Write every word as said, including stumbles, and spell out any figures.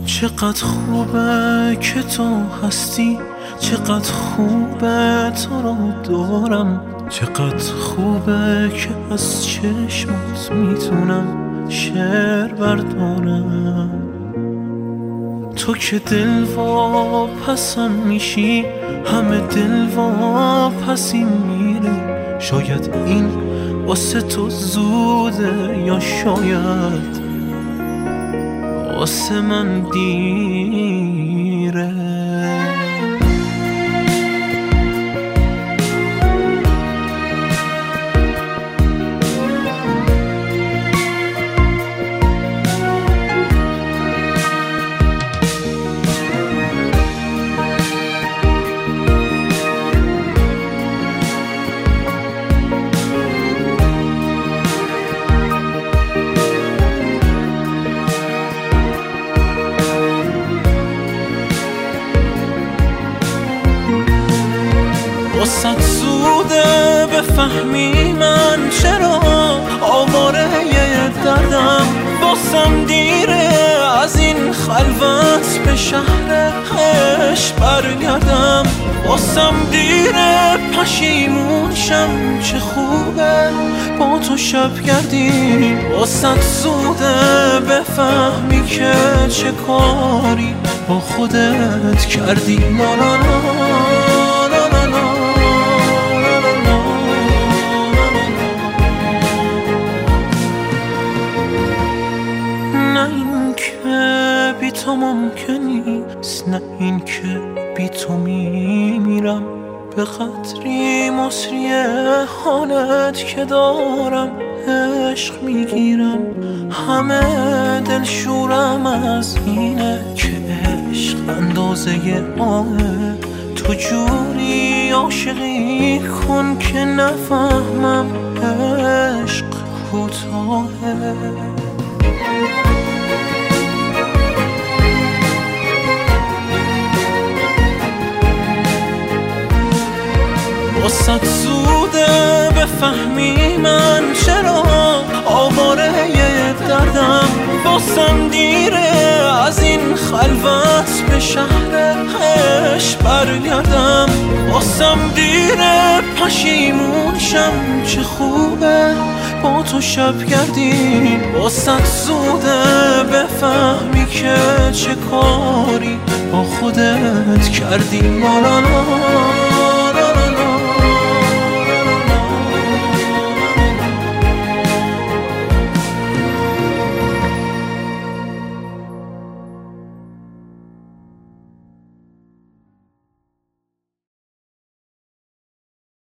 چقدر خوبه که تو هستی، چقدر خوبه تو رو دارم، چقدر خوبه که از چشمات میتونم شعر بردارم. تو که دل واپسم میشی، همه دل واپسی میره. شاید این واسه تو زوده یا شاید واسه من دیره. واسه زوده بفهمی من چرا آواره دردم، واسم دیره از این خلوت به شهر عشق برگردم، واسم دیره پشیمون شم چه خوبه با تو شب گردی. واسه زوده بفهمی که چه کاری با خودت کردی. لا لا لا بی تو ممکن نیست، نه این که بی تو میمیرم. به قدری مصری حالت که دارم عشق میگیرم. همه دل شورم از اینه که عشق اندازه آهه. تو جوری عاشقی کن که نفهمم عشق کوتاهه. واسه زوده بفهمی من چرا آواره دردم، واسم دیره از این خلوت به شهر عشق برگردم، واسم دیره پشیمون شم چه خوبه با تو شب گردی. واسه زوده بفهمی که چه کاری با خودت کردی. لا لا لا